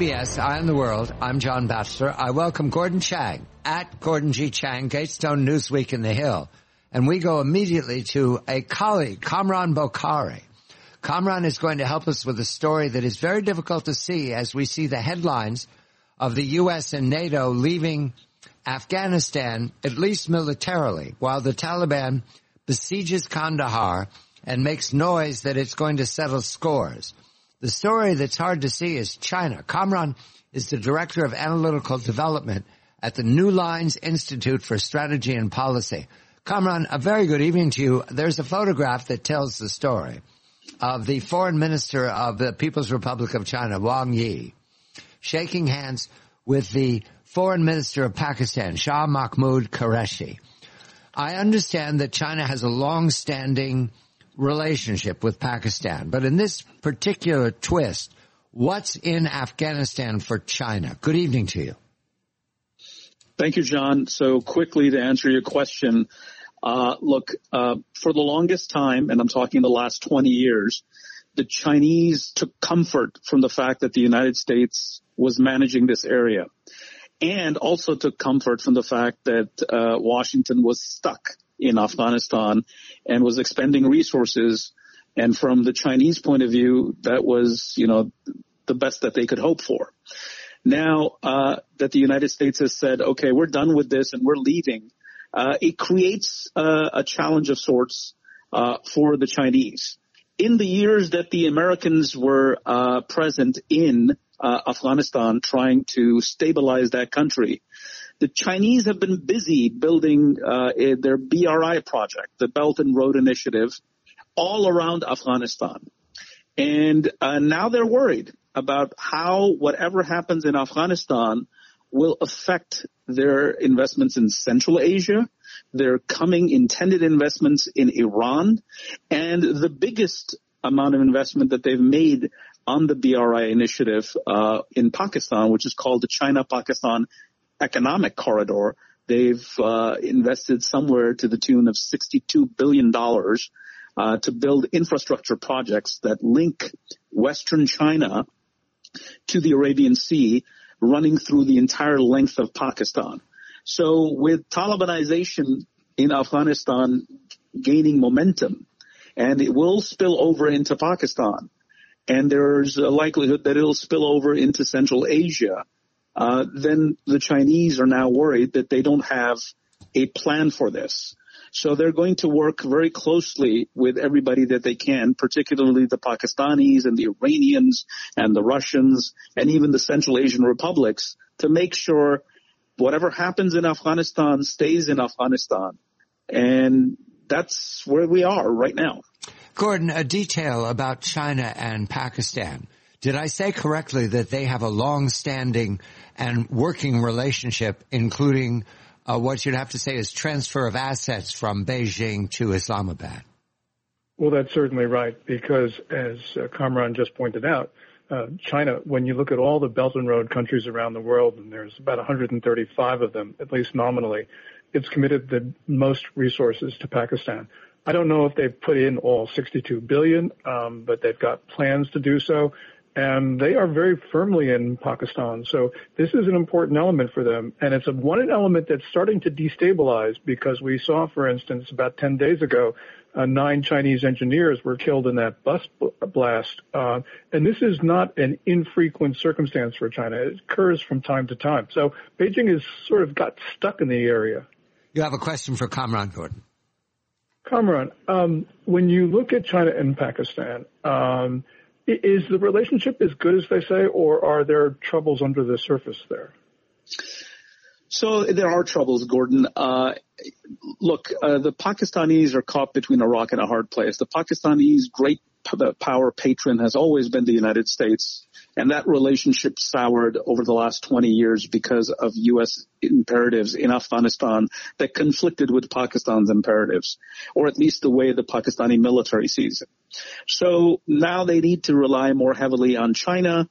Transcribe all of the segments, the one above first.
CBS, Eye on the World. I'm John Batchelor. I welcome Gordon Chang at Gordon G. Chang, Gatestone Newsweek in the Hill. And we go immediately to a colleague, Kamran Bokhari. Kamran is going to help us with a story that is very difficult to see as we see the headlines of the U.S. and NATO leaving Afghanistan, at least militarily, while the Taliban besieges Kandahar and makes noise that it's going to settle scores. The story that's hard to see is China. Kamran is the Director of Analytical Development at the New Lines Institute for Strategy and Policy. Kamran, a very good evening to you. There's a photograph that tells the story of the Foreign Minister of the People's Republic of China, Wang Yi, shaking hands with the Foreign Minister of Pakistan, Shah Mahmood Qureshi. I understand that China has a long-standing relationship with Pakistan, but in this particular twist, what's in Afghanistan for China? Good evening to you. Thank you, John. So quickly to answer your question, for the longest time, and I'm talking the last 20 years, the Chinese took comfort from the fact that the United States was managing this area, and also took comfort from the fact that Washington was stuck in Afghanistan and was expending resources. And from the Chinese point of view, that was, the best that they could hope for. Now that the United States has said, okay, we're done with this and we're leaving, it creates a challenge of sorts for the Chinese. In the years that the Americans were present in Afghanistan trying to stabilize that country, the Chinese have been busy building their BRI project, the Belt and Road Initiative, all around Afghanistan. And now they're worried about how whatever happens in Afghanistan will affect their investments in Central Asia, their coming intended investments in Iran, and the biggest amount of investment that they've made on the BRI initiative in Pakistan, which is called the China-Pakistan Economic Corridor. They've invested somewhere to the tune of $62 billion to build infrastructure projects that link Western China to the Arabian Sea, running through the entire length of Pakistan. So with Talibanization in Afghanistan gaining momentum, and it will spill over into Pakistan, and there's a likelihood that it'll spill over into Central Asia, then the Chinese are now worried that they don't have a plan for this. So they're going to work very closely with everybody that they can, particularly the Pakistanis and the Iranians and the Russians and even the Central Asian republics, to make sure whatever happens in Afghanistan stays in Afghanistan. And that's where we are right now. Gordon, a detail about China and Pakistan. Did I say correctly that they have a long-standing and working relationship, including what you'd have to say is transfer of assets from Beijing to Islamabad? Well, that's certainly right, because as Kamran just pointed out, China, when you look at all the Belt and Road countries around the world, and there's about 135 of them, at least nominally, it's committed the most resources to Pakistan. I don't know if they've put in all 62 billion, but they've got plans to do so. And they are very firmly in Pakistan. So this is an important element for them. And it's one element that's starting to destabilize, because we saw, for instance, about 10 days ago, 9 Chinese engineers were killed in that bus blast. And this is not an infrequent circumstance for China. It occurs from time to time. So Beijing has sort of got stuck in the area. You have a question for Kamran, Gordon. Kamran, when you look at China and Pakistan, is the relationship as good as they say, or are there troubles under the surface there? So there are troubles, Gordon. The Pakistanis are caught between a rock and a hard place. The Pakistanis' great power patron has always been the United States, and that relationship soured over the last 20 years because of U.S. imperatives in Afghanistan that conflicted with Pakistan's imperatives, or at least the way the Pakistani military sees it. So now they need to rely more heavily on China.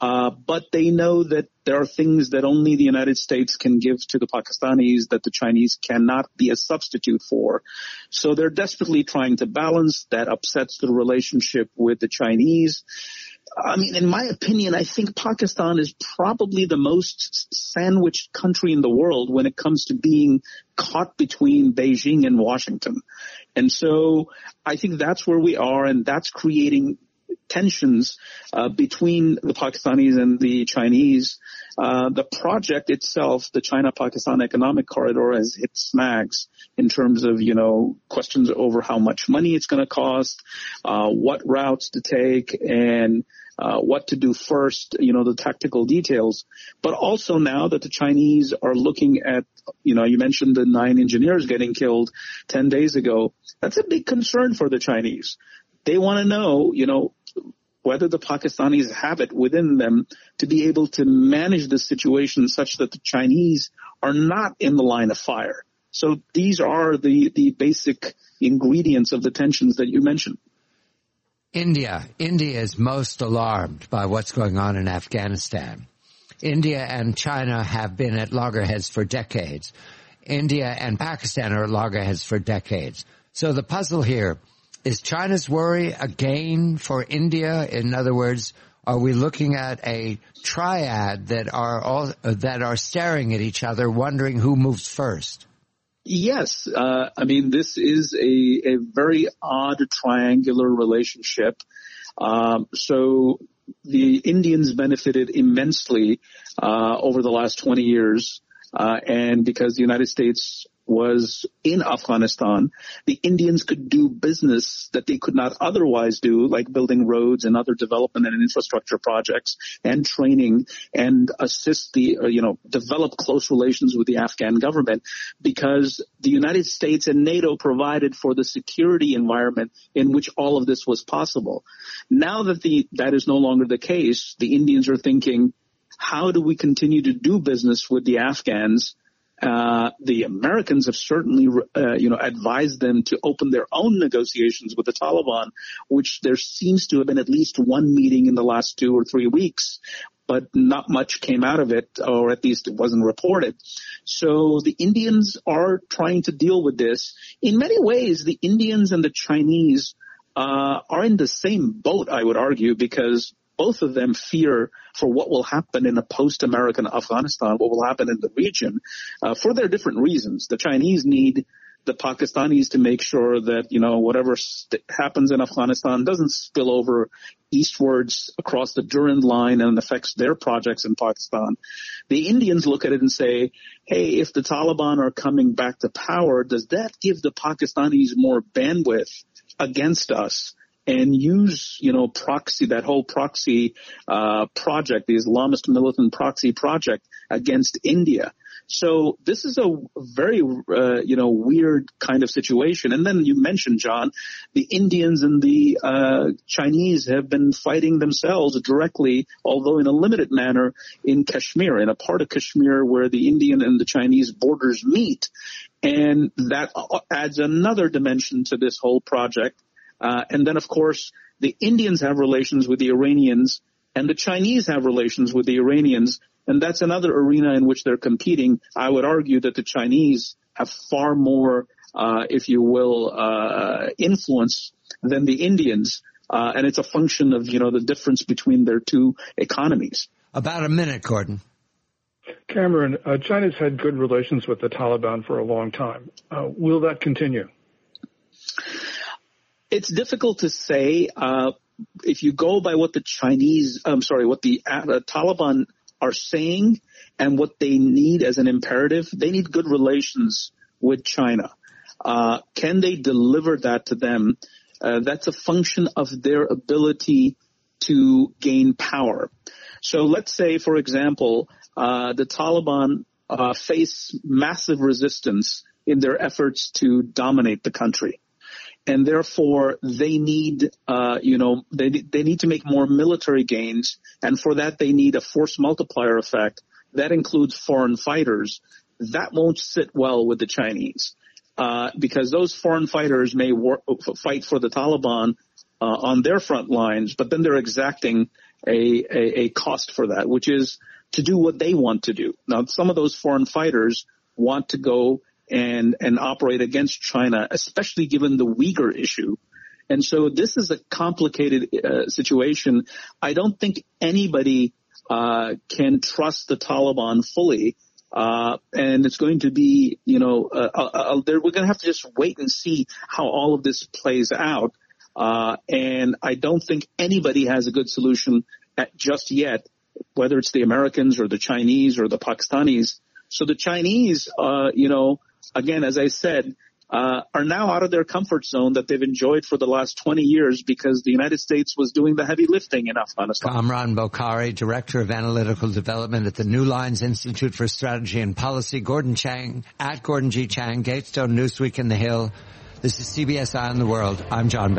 But they know that there are things that only the United States can give to the Pakistanis that the Chinese cannot be a substitute for. So they're desperately trying to balance. That upsets the relationship with the Chinese. I mean, in my opinion, I think Pakistan is probably the most sandwiched country in the world when it comes to being caught between Beijing and Washington. And so I think that's where we are, and that's creating tensions between the Pakistanis and the Chinese. The project itself, the China-Pakistan Economic Corridor, has hit snags in terms of, questions over how much money it's going to cost, what routes to take, and what to do first, the tactical details. But also now that the Chinese are looking at, you mentioned the 9 engineers getting killed 10 days ago, that's a big concern for the Chinese. They want to know, whether the Pakistanis have it within them to be able to manage the situation such that the Chinese are not in the line of fire. So these are the basic ingredients of the tensions that you mentioned. India is most alarmed by what's going on in Afghanistan. India and China have been at loggerheads for decades. India and Pakistan are at loggerheads for decades. So the puzzle here, is China's worry a gain for India? In other words, are we looking at a triad that are staring at each other, wondering who moves first? Yes. This is a very odd triangular relationship. So the Indians benefited immensely over the last 20 years. And because the United States was in Afghanistan, the Indians could do business that they could not otherwise do, like building roads and other development and infrastructure projects and training, and assist develop close relations with the Afghan government, because the United States and NATO provided for the security environment in which all of this was possible. Now that that is no longer the case, the Indians are thinking, how do we continue to do business with the Afghans? The Americans have certainly, advised them to open their own negotiations with the Taliban, which there seems to have been at least one meeting in the last 2 or 3 weeks, but not much came out of it, or at least it wasn't reported. So the Indians are trying to deal with this. In many ways, the Indians and the Chinese are in the same boat, I would argue, because both of them fear for what will happen in a post-American Afghanistan, what will happen in the region, for their different reasons. The Chinese need the Pakistanis to make sure that, whatever happens in Afghanistan doesn't spill over eastwards across the Durand line and affects their projects in Pakistan. The Indians look at it and say, hey, if the Taliban are coming back to power, does that give the Pakistanis more bandwidth against us? And use, proxy, that whole proxy project, the Islamist militant proxy project against India. So this is a very, weird kind of situation. And then you mentioned, John, the Indians and the Chinese have been fighting themselves directly, although in a limited manner, in Kashmir, in a part of Kashmir where the Indian and the Chinese borders meet. And that adds another dimension to this whole project. And then, of course, the Indians have relations with the Iranians, and the Chinese have relations with the Iranians, and that's another arena in which they're competing. I would argue that the Chinese have far more, influence than the Indians, and it's a function of, the difference between their two economies. About a minute, Gordon. Cameron, China's had good relations with the Taliban for a long time. Will that continue? It's difficult to say. If you go by what the Taliban are saying and what they need as an imperative, they need good relations with China. Can they deliver that to them? That's a function of their ability to gain power. So let's say, for example, the Taliban face massive resistance in their efforts to dominate the country. And therefore, they need, they need to make more military gains. And for that, they need a force multiplier effect. That includes foreign fighters. That won't sit well with the Chinese, because those foreign fighters may fight for the Taliban on their front lines, but then they're exacting a cost for that, which is to do what they want to do. Now, some of those foreign fighters want to go and operate against China, especially given the Uyghur issue. And so this is a complicated situation. I don't think anybody can trust the Taliban fully. And it's going to be, we're going to have to just wait and see how all of this plays out. And I don't think anybody has a good solution just yet, whether it's the Americans or the Chinese or the Pakistanis. So the Chinese, again, as I said, are now out of their comfort zone that they've enjoyed for the last 20 years because the United States was doing the heavy lifting in Afghanistan. Kamran Bokhari, Director of Analytical Development at the New Lines Institute for Strategy and Policy. Gordon Chang, at Gordon G. Chang, Gatestone, Newsweek in the Hill. This is CBS Eye on the World. I'm John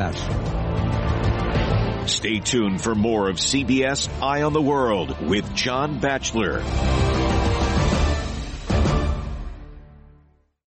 Batchelor. Stay tuned for more of CBS Eye on the World with John Batchelor.